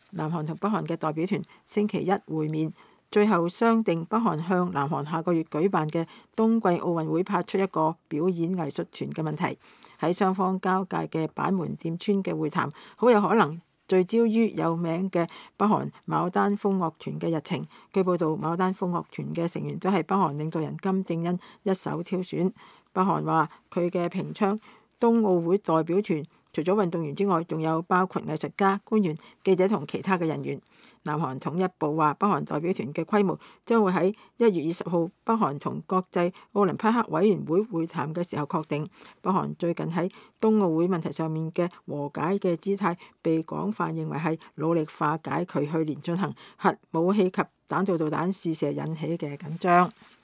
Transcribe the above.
南韓同北韓嘅代表團星期一會面，最後商定北韓向南韓下個月舉辦嘅冬季奧運會派出一個表演藝術團嘅問題。喺雙方交界嘅板門店村嘅會談，好有可能聚焦於有名嘅北韓牡丹風樂團嘅日程。據報道，牡丹風樂團嘅成員都係北韓領導人金正恩一手挑選。北韓話佢嘅平昌冬奧會代表團除咗運動員之外，仲有包括藝術家、官員、記者同其他嘅人員。南韓統一部話，北韓代表團嘅規模將會喺1月20號北韓同國際奧林匹克委員會會談嘅時候確定。北韓最近喺冬奧會問題上面嘅和解嘅姿態，被廣泛認為係努力化解佢去年進行核武器及彈道導彈試射引起嘅緊張。